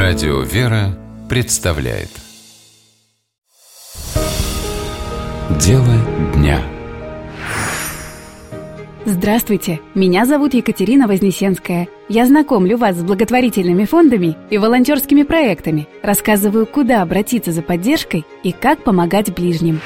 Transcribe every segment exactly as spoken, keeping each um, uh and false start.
Радио «Вера» представляет Дело дня. Здравствуйте, меня зовут Екатерина Вознесенская. Я знакомлю вас с благотворительными фондами и волонтерскими проектами, рассказываю, куда обратиться за поддержкой и как помогать ближним.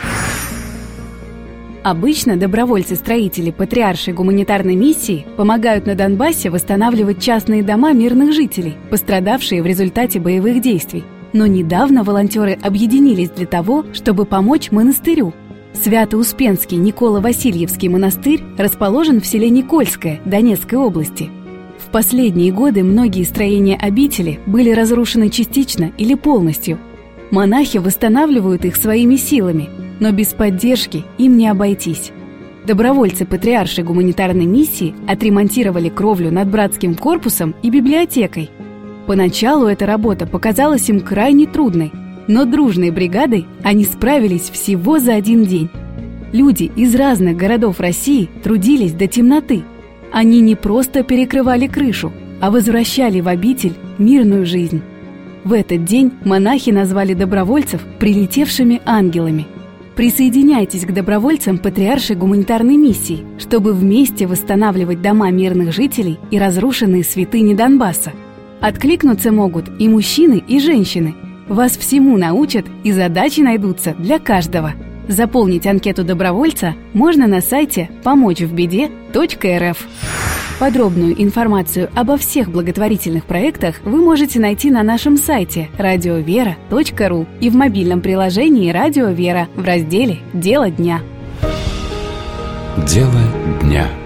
Обычно добровольцы-строители Патриаршей гуманитарной миссии помогают на Донбассе восстанавливать частные дома мирных жителей, пострадавшие в результате боевых действий. Но недавно волонтеры объединились для того, чтобы помочь монастырю. Свято-Успенский Николо-Васильевский монастырь расположен в селе Никольское Донецкой области. В последние годы многие строения обители были разрушены частично или полностью. Монахи восстанавливают их своими силами, но без поддержки им не обойтись. Добровольцы Патриаршей гуманитарной миссии отремонтировали кровлю над братским корпусом и библиотекой. Поначалу эта работа показалась им крайне трудной, но дружной бригадой они справились всего за один день. Люди из разных городов России трудились до темноты. Они не просто перекрывали крышу, а возвращали в обитель мирную жизнь. В этот день монахи назвали добровольцев прилетевшими ангелами. Присоединяйтесь к добровольцам Патриаршей гуманитарной миссии, чтобы вместе восстанавливать дома мирных жителей и разрушенные святыни Донбасса. Откликнуться могут и мужчины, и женщины. Вас всему научат, и задачи найдутся для каждого. Заполнить анкету добровольца можно на сайте помочь в беде точка эр эф. Подробную информацию обо всех благотворительных проектах вы можете найти на нашем сайте радио вера точка ру и в мобильном приложении «Радио Вера» в разделе «Дело дня». Дело дня.